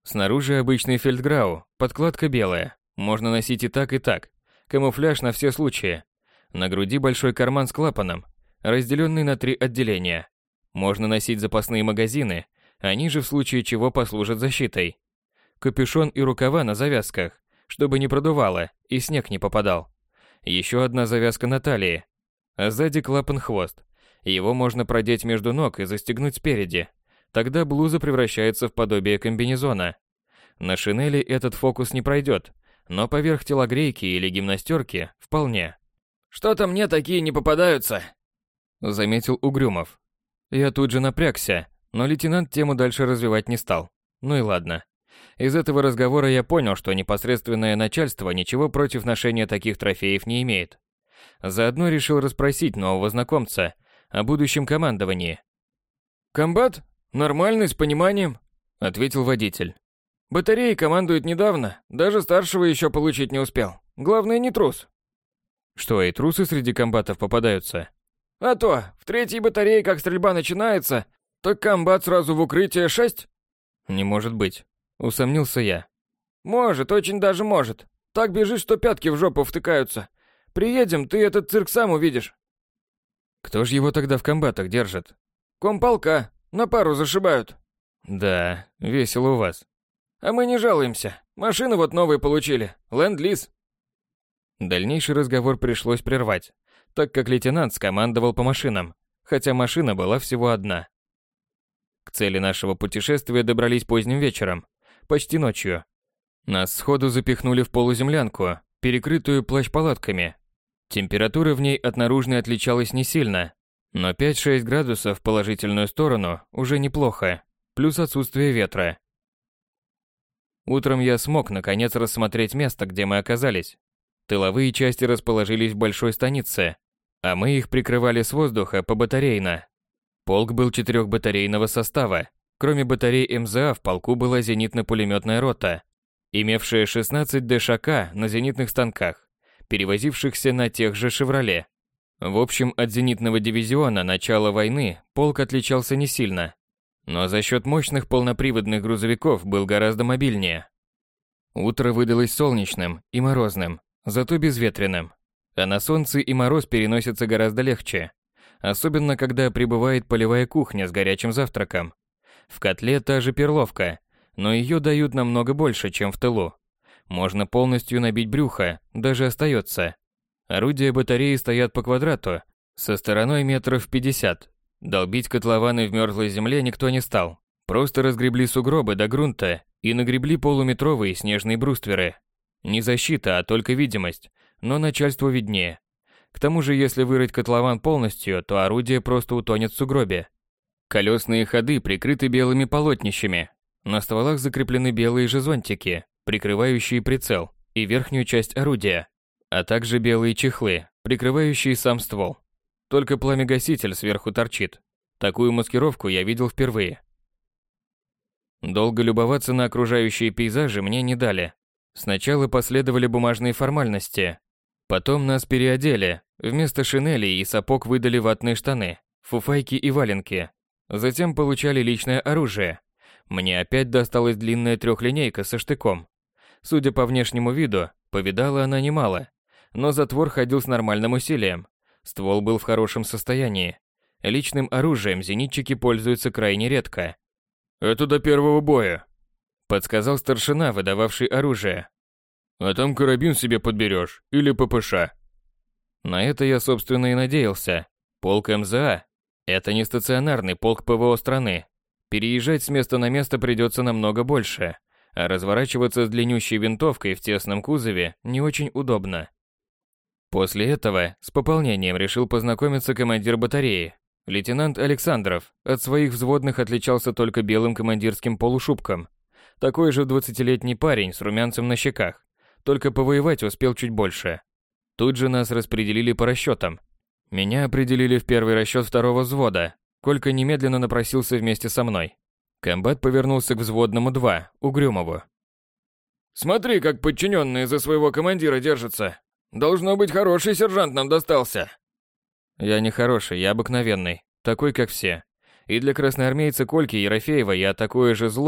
Снаружи обычный фельдграу, подкладка белая. Можно носить и так, и так. Камуфляж на все случаи. На груди большой карман с клапаном, разделенный на три отделения. Можно носить запасные магазины, они же в случае чего послужат защитой. Капюшон и рукава на завязках, чтобы не продувало и снег не попадал. Еще одна завязка на талии. А сзади клапан-хвост. Его можно продеть между ног и застегнуть спереди. Тогда блуза превращается в подобие комбинезона. На шинели этот фокус не пройдет, но поверх телогрейки или гимнастерки вполне. «Что-то мне такие не попадаются», — заметил Угрюмов. Я тут же напрягся, но лейтенант тему дальше развивать не стал. Ну и ладно. Из этого разговора я понял, что непосредственное начальство ничего против ношения таких трофеев не имеет. Заодно решил расспросить нового знакомца о будущем командовании. «Комбат? Нормальный, с пониманием», — ответил водитель. «Батареей командует недавно, даже старшего еще получить не успел. Главное, не трус». Что, и трусы среди комбатов попадаются? «А то, в третьей батарее, как стрельба начинается, так комбат сразу в укрытие шесть?» «Не может быть», — усомнился я. «Может, очень даже может. Так бежишь, что пятки в жопу втыкаются. Приедем, ты этот цирк сам увидишь». «Кто ж его тогда в комбатах держит?» «Комполка. На пару зашибают». «Да, весело у вас». «А мы не жалуемся. Машины вот новые получили. Ленд-лиз». Дальнейший разговор пришлось прервать, так как лейтенант скомандовал по машинам, хотя машина была всего одна. К цели нашего путешествия добрались поздним вечером, почти ночью. Нас сходу запихнули в полуземлянку, перекрытую плащ-палатками. Температура в ней от наружной отличалась не сильно, но пять-шесть градусов в положительную сторону уже неплохо, плюс отсутствие ветра. Утром я смог наконец рассмотреть место, где мы оказались. Тыловые части расположились в большой станице, а мы их прикрывали с воздуха по-батарейно. Полк был четырехбатарейного состава. Кроме батарей эм зэ а в полку была зенитно-пулеметная рота, имевшая шестнадцать ДШК на зенитных станках, перевозившихся на тех же «Шевроле». В общем, от зенитного дивизиона начала войны полк отличался не сильно, но за счет мощных полноприводных грузовиков был гораздо мобильнее. Утро выдалось солнечным и морозным, зато безветренным. А на солнце и мороз переносятся гораздо легче, особенно когда прибывает полевая кухня с горячим завтраком. В котле та же перловка, но ее дают намного больше, чем в тылу. Можно полностью набить брюхо, даже остается. Орудия батареи стоят по квадрату, со стороной метров пятьдесят. Долбить котлованы в мерзлой земле никто не стал. Просто разгребли сугробы до грунта и нагребли полуметровые снежные брустверы. Не защита, а только видимость, но начальству виднее. К тому же, если вырыть котлован полностью, то орудие просто утонет в сугробе. Колесные ходы прикрыты белыми полотнищами. На стволах закреплены белые же зонтики, прикрывающие прицел и верхнюю часть орудия, а также белые чехлы, прикрывающие сам ствол. Только пламя-гаситель сверху торчит. Такую маскировку я видел впервые. Долго любоваться на окружающие пейзажи мне не дали. Сначала последовали бумажные формальности. Потом нас переодели. Вместо шинелей и сапог выдали ватные штаны, фуфайки и валенки. Затем получали личное оружие. Мне опять досталась длинная трехлинейка со штыком. Судя по внешнему виду, повидала она немало. Но затвор ходил с нормальным усилием. Ствол был в хорошем состоянии. Личным оружием зенитчики пользуются крайне редко. «Это до первого боя», — подсказал старшина, выдававший оружие. «А там карабин себе подберешь, или ППШ». На это я, собственно, и надеялся. Полк эм зэ а — это не стационарный полк ПВО страны. Переезжать с места на место придется намного больше, а разворачиваться с длиннющей винтовкой в тесном кузове не очень удобно. После этого с пополнением решил познакомиться командир батареи. Лейтенант Александров от своих взводных отличался только белым командирским полушубком. Такой же двадцатилетний парень с румянцем на щеках, только повоевать успел чуть больше. Тут же нас распределили по расчетам. Меня определили в первый расчет второго взвода. Колька немедленно напросился вместе со мной. Комбат повернулся к взводному два, Угрюмову. «Смотри, как подчиненные за своего командира держатся. Должно быть, хороший сержант нам достался». Я не хороший, я обыкновенный, такой как все. И для красноармейца Кольки Ерофеева я такое же зло,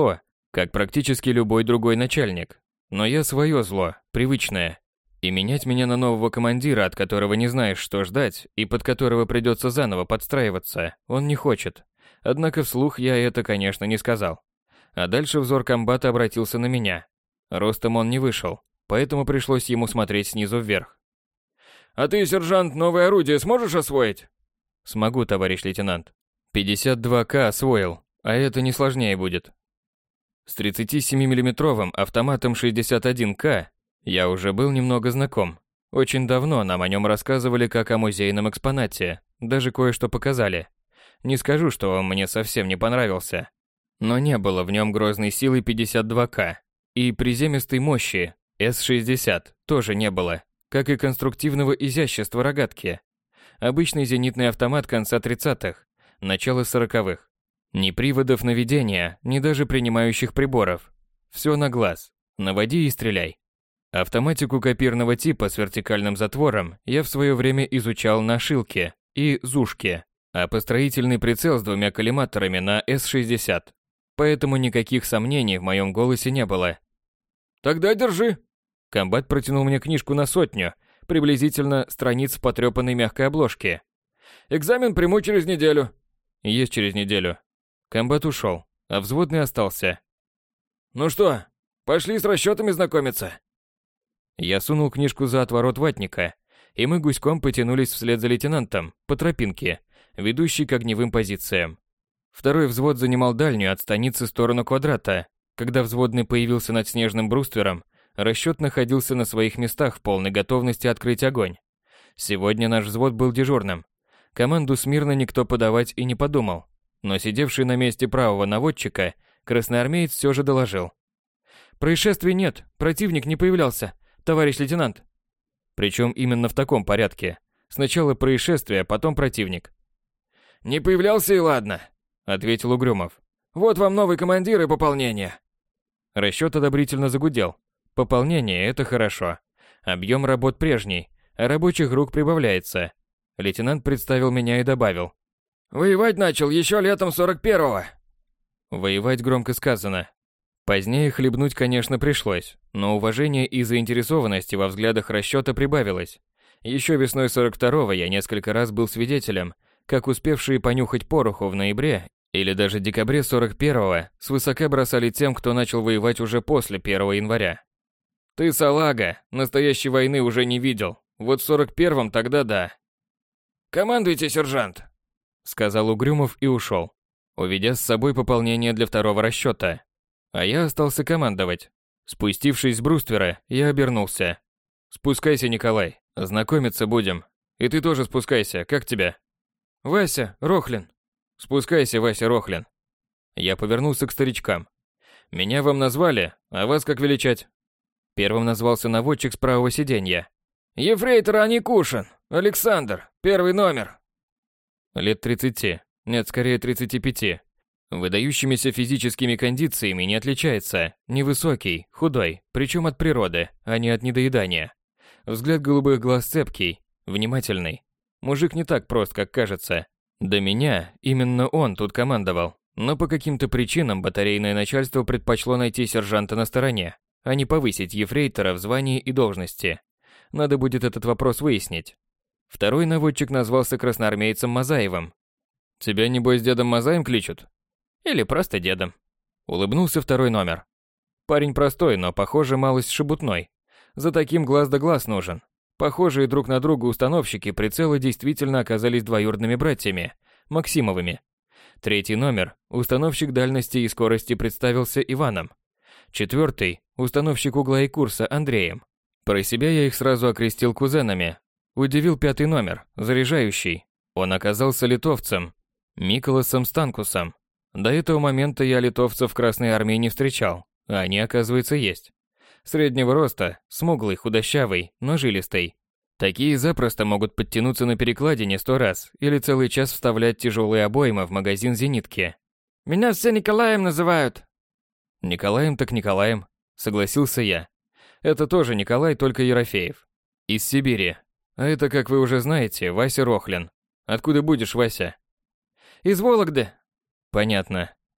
как практически любой другой начальник. Но я свое зло, привычное. И менять меня на нового командира, от которого не знаешь, что ждать, и под которого придется заново подстраиваться, он не хочет. Однако вслух я это, конечно, не сказал. А дальше взор комбата обратился на меня. Ростом он не вышел, поэтому пришлось ему смотреть снизу вверх. «А ты, сержант, новое орудие сможешь освоить?» «Смогу, товарищ лейтенант. пятьдесят два ка освоил, а это не сложнее будет». С тридцатисемимиллиметровым автоматом шестьдесят один ка я уже был немного знаком. Очень давно нам о нем рассказывали как о музейном экспонате, даже кое-что показали. Не скажу, что он мне совсем не понравился. Но не было в нем грозной силы пятьдесят два ка. И приземистой мощи эс шестьдесят тоже не было, как и конструктивного изящества рогатки. Обычный зенитный автомат конца тридцатых, начала сороковых. Ни приводов наведения, ни даже принимающих приборов. Все на глаз. Наводи и стреляй. Автоматику копирного типа с вертикальным затвором я в свое время изучал на Шилке и Зушке, а построительный прицел с двумя коллиматорами на эс шестьдесят. Поэтому никаких сомнений в моем голосе не было. «Тогда держи!» Комбат протянул мне книжку на сотню, приблизительно страниц в потрепанной мягкой обложке. «Экзамен приму через неделю». Есть через неделю. Комбат ушел, а взводный остался. «Ну что, пошли с расчетами знакомиться?» Я сунул книжку за отворот ватника, и мы гуськом потянулись вслед за лейтенантом по тропинке, ведущей к огневым позициям. Второй взвод занимал дальнюю от станицы сторону квадрата. Когда взводный появился над снежным бруствером, расчет находился на своих местах в полной готовности открыть огонь. Сегодня наш взвод был дежурным. Команду смирно никто подавать и не подумал. Но сидевший на месте правого наводчика, красноармеец все же доложил. «Происшествий нет, противник не появлялся, товарищ лейтенант». Причем именно в таком порядке. Сначала происшествие, потом противник. «Не появлялся и ладно», — ответил Угрюмов. «Вот вам новый командир и пополнение». Расчет одобрительно загудел. Пополнение – это хорошо. Объем работ прежний, а рабочих рук прибавляется. Лейтенант представил меня и добавил. «Воевать начал еще летом сорок первого». Воевать громко сказано. Позднее хлебнуть, конечно, пришлось, но уважение и заинтересованности во взглядах расчета прибавилось. Еще весной сорок второго я несколько раз был свидетелем, как успевшие понюхать пороху в ноябре или даже декабре сорок первого свысока бросали тем, кто начал воевать уже после первого января. «Ты, салага, настоящей войны уже не видел. Вот в сорок первом тогда да». «Командуйте, сержант», — сказал Угрюмов и ушел, уведя с собой пополнение для второго расчета. А я остался командовать. Спустившись с бруствера, я обернулся. «Спускайся, Николай, знакомиться будем. И ты тоже спускайся, как тебя?» «Вася, Рохлин». «Спускайся, Вася Рохлин». Я повернулся к старичкам. «Меня вам назвали, а вас как величать?» Первым назвался наводчик с правого сиденья. «Ефрейтор Аникушин, Александр, первый номер». Лет тридцати, нет, скорее тридцати пяти. Выдающимися физическими кондициями не отличается. Невысокий, худой, причем от природы, а не от недоедания. Взгляд голубых глаз цепкий, внимательный. Мужик не так прост, как кажется. До меня именно он тут командовал. Но по каким-то причинам батарейное начальство предпочло найти сержанта на стороне, а не повысить ефрейтора в звании и должности. Надо будет этот вопрос выяснить. Второй наводчик назвался красноармейцем Мазаевым. «Тебя, небось, дедом Мазаем кличут?» «Или просто дедом?» Улыбнулся второй номер. Парень простой, но, похоже, малость шебутной. За таким глаз да глаз нужен. Похожие друг на друга установщики прицела действительно оказались двоюродными братьями, Максимовыми. Третий номер, установщик дальности и скорости, представился Иваном. Четвертый, установщик угла и курса, Андреем. Про себя я их сразу окрестил кузенами. Удивил пятый номер, заряжающий. Он оказался литовцем, Миколасом Станкусом. До этого момента я литовцев в Красной Армии не встречал, а они, оказывается, есть. Среднего роста, смуглый, худощавый, но жилистый. Такие запросто могут подтянуться на перекладине сто раз или целый час вставлять тяжелые обоймы в магазин зенитки. «Меня все Николаем называют». «Николаем так Николаем», согласился я. Это тоже Николай, только Ерофеев. Из Сибири. А это, как вы уже знаете, Вася Рохлин. Откуда будешь, Вася? Из Вологды. Понятно.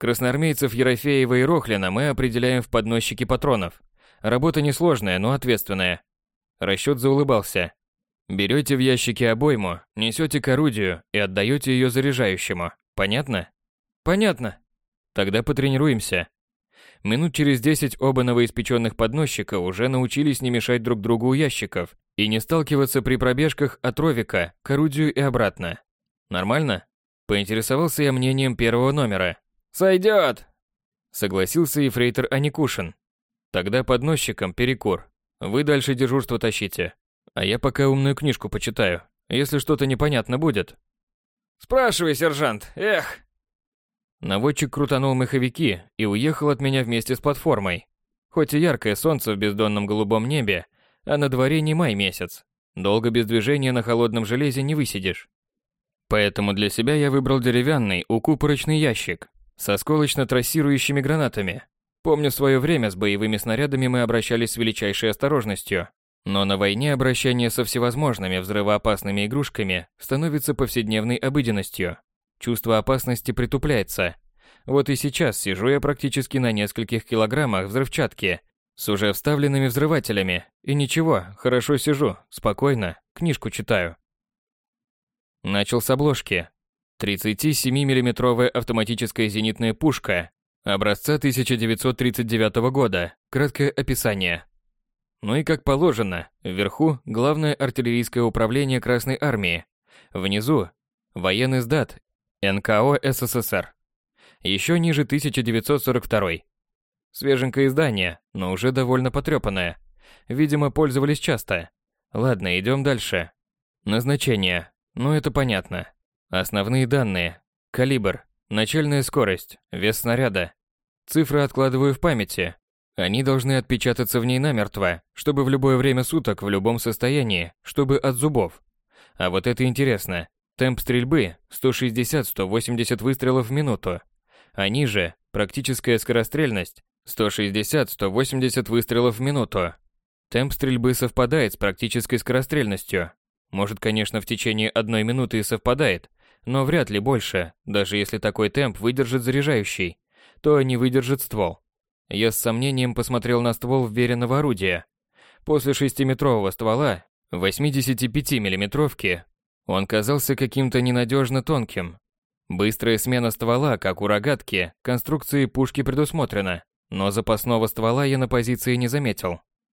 Красноармейцев Ерофеева и Рохлина мы определяем в подносчике патронов. Работа несложная, но ответственная. Расчет заулыбался. Берете в ящике обойму, несете к орудию и отдаете ее заряжающему. Понятно? Понятно. Тогда потренируемся. Минут через десять оба новоиспеченных подносчика уже научились не мешать друг другу у ящиков и не сталкиваться при пробежках от ровика к орудию и обратно. Нормально? Поинтересовался я мнением первого номера. Сойдет! Согласился ефрейтор Аникушин. Тогда подносчикам перекур. Вы дальше дежурство тащите. А я пока умную книжку почитаю, если что-то непонятно будет. Спрашивай, сержант, эх! Наводчик крутанул маховики и уехал от меня вместе с платформой. Хоть и яркое солнце в бездонном голубом небе, а на дворе не май месяц. Долго без движения на холодном железе не высидишь. Поэтому для себя я выбрал деревянный укупорочный ящик с осколочно-трассирующими гранатами. Помню, в свое время с боевыми снарядами мы обращались с величайшей осторожностью. Но на войне обращение со всевозможными взрывоопасными игрушками становится повседневной обыденностью. Чувство опасности притупляется. Вот и сейчас сижу я практически на нескольких килограммах взрывчатки с уже вставленными взрывателями. И ничего, хорошо сижу, спокойно, книжку читаю. Начал с обложки. тридцатисемимиллиметровая автоматическая зенитная пушка образца тысяча девятьсот тридцать девятого года. Краткое описание. Ну и как положено, вверху Главное артиллерийское управление Красной Армии. Внизу военный сдат эн ка о эс эс эс эр. Еще ниже тысяча девятьсот сорок второй. Свеженькое издание, но уже довольно потрепанное. Видимо, пользовались часто. Ладно, идем дальше. Назначение. Ну это понятно. Основные данные. Калибр. Начальная скорость. Вес снаряда. Цифры откладываю в памяти. Они должны отпечататься в ней намертво, чтобы в любое время суток, в любом состоянии, чтобы от зубов. А вот это интересно. Темп стрельбы сто шестьдесят - сто восемьдесят выстрелов в минуту. А ниже практическая скорострельность сто шестьдесят - сто восемьдесят выстрелов в минуту. Темп стрельбы совпадает с практической скорострельностью. Может, конечно, в течение одной минуты и совпадает, но вряд ли больше, даже если такой темп выдержит заряжающий, то не выдержит ствол. Я с сомнением посмотрел на ствол вверенного орудия. После шестиметрового ствола восьмидесятипятимиллиметровки он казался каким-то ненадежно тонким. Быстрая смена ствола, как у рогатки, конструкции пушки предусмотрена, но запасного ствола я на позиции не заметил.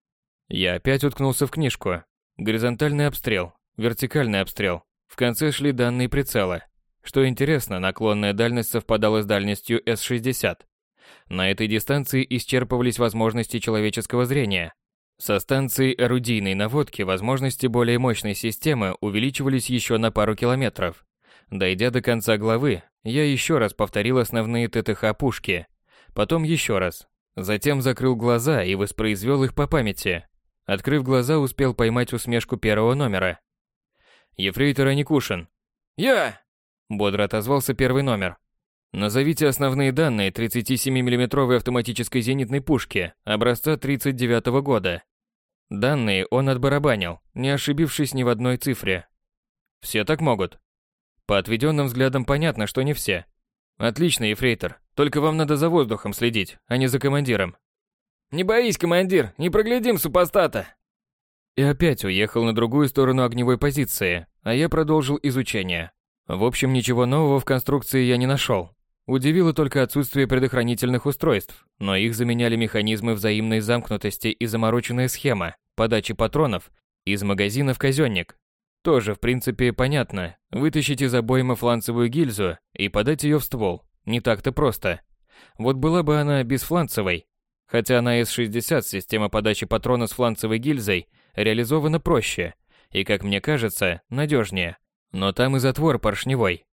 Я опять уткнулся в книжку. Горизонтальный обстрел, вертикальный обстрел. В конце шли данные прицела. Что интересно, наклонная дальность совпадала с дальностью эс шестьдесят. На этой дистанции исчерпывались возможности человеческого зрения. Со станции орудийной наводки возможности более мощной системы увеличивались еще на пару километров. Дойдя до конца главы, я еще раз повторил основные тэ тэ ха пушки. Потом еще раз. Затем закрыл глаза и воспроизвел их по памяти. Открыв глаза, успел поймать усмешку первого номера. «Ефрейтор Аникушин». «Я!» – бодро отозвался первый номер. «Назовите основные данные тридцатисемимиллиметровой автоматической зенитной пушки образца тридцать девятого года». Данные он отбарабанил, не ошибившись ни в одной цифре. «Все так могут?» По отведенным взглядам понятно, что не все. «Отлично, ефрейтор, только вам надо за воздухом следить, а не за командиром». «Не боись, командир, не проглядим супостата!» И опять уехал на другую сторону огневой позиции, а я продолжил изучение. В общем, ничего нового в конструкции я не нашел. Удивило только отсутствие предохранительных устройств, но их заменяли механизмы взаимной замкнутости и замороченная схема подачи патронов из магазина в казённик. Тоже, в принципе, понятно. Вытащить из обоймы фланцевую гильзу и подать ее в ствол. Не так-то просто. Вот была бы она бесфланцевой. Хотя на эс шестьдесят система подачи патрона с фланцевой гильзой реализована проще и, как мне кажется, надежнее. Но там и затвор поршневой.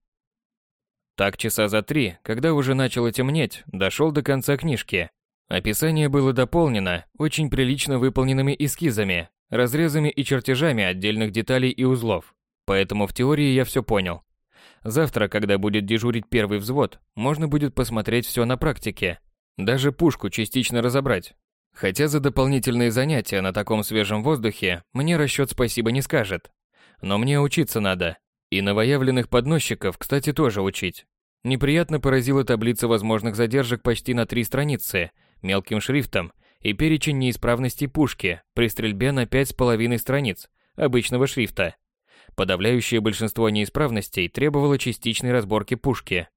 Так часа за три, когда уже начало темнеть, дошел до конца книжки. Описание было дополнено очень прилично выполненными эскизами, разрезами и чертежами отдельных деталей и узлов. Поэтому в теории я все понял. Завтра, когда будет дежурить первый взвод, можно будет посмотреть все на практике. Даже пушку частично разобрать. Хотя за дополнительные занятия на таком свежем воздухе мне расчет спасибо не скажет. Но мне учиться надо. И новоявленных подносчиков, кстати, тоже учить. Неприятно поразила таблица возможных задержек почти на три страницы, мелким шрифтом, и перечень неисправностей пушки при стрельбе на пять с половиной страниц обычного шрифта. Подавляющее большинство неисправностей требовало частичной разборки пушки.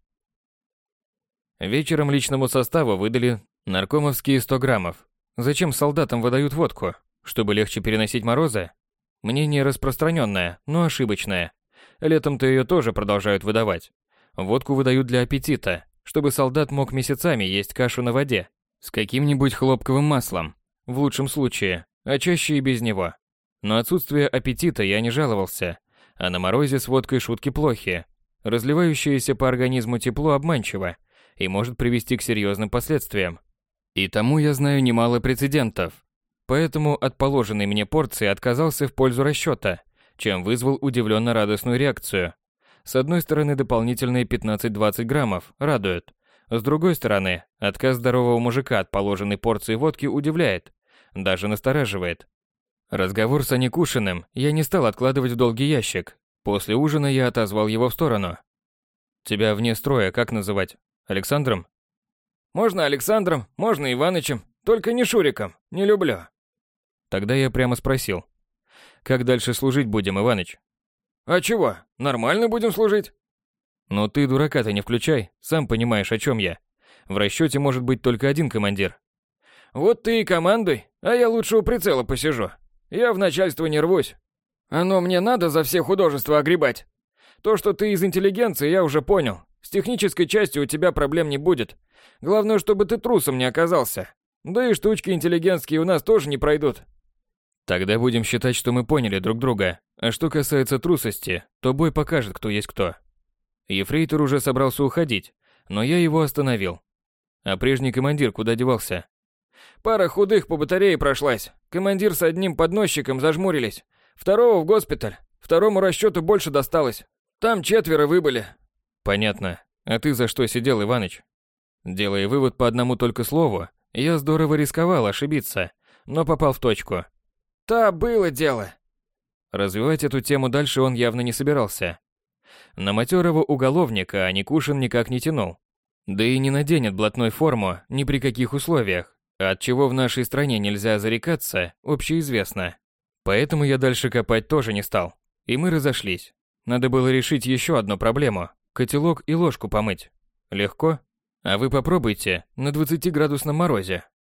Вечером личному составу выдали наркомовские сто граммов. Зачем солдатам выдают водку? Чтобы легче переносить морозы? Мнение распространенное, но ошибочное. Летом-то ее тоже продолжают выдавать. Водку выдают для аппетита, чтобы солдат мог месяцами есть кашу на воде с каким-нибудь хлопковым маслом, в лучшем случае, а чаще и без него. Но отсутствие аппетита я не жаловался, а на морозе с водкой шутки плохи. Разливающееся по организму тепло обманчиво и может привести к серьезным последствиям. И тому я знаю немало прецедентов. Поэтому от положенной мне порции отказался в пользу расчета, чем вызвал удивленно-радостную реакцию. С одной стороны, дополнительные пятнадцать-двадцать граммов радуют. С другой стороны, отказ здорового мужика от положенной порции водки удивляет, даже настораживает. Разговор с Аникушиным я не стал откладывать в долгий ящик. После ужина я отозвал его в сторону. «Тебя вне строя как называть? Александром?» «Можно Александром, можно Иванычем, только не Шуриком, не люблю». Тогда я прямо спросил. «Как дальше служить будем, Иваныч?» «А чего, нормально будем служить?» «Ну ты дурака-то не включай, сам понимаешь, о чем я. В расчете может быть только один командир». «Вот ты и командуй, а я лучше у прицела посижу. Я в начальство не рвусь. Оно мне надо за все художества огребать. То, что ты из интеллигенции, я уже понял. С технической частью у тебя проблем не будет. Главное, чтобы ты трусом не оказался. Да и штучки интеллигентские у нас тоже не пройдут». «Тогда будем считать, что мы поняли друг друга. А что касается трусости, то бой покажет, кто есть кто». Ефрейтор уже собрался уходить, но я его остановил. «А прежний командир куда девался?» «Пара худых по батарее прошлась. Командир с одним подносчиком зажмурились. Второго в госпиталь. Второму расчету больше досталось. Там четверо выбыли». «Понятно. А ты за что сидел, Иваныч?» Делая вывод по одному только слову, я здорово рисковал ошибиться, но попал в точку. «Да, было дело». Развивать эту тему дальше он явно не собирался. На матерого уголовника Аникушин никак не тянул. Да и не наденет блатной форму ни при каких условиях, от чего в нашей стране нельзя зарекаться, общеизвестно. Поэтому я дальше копать тоже не стал, и мы разошлись. Надо было решить еще одну проблему – котелок и ложку помыть. Легко? А вы попробуйте на двадцатиградусном морозе.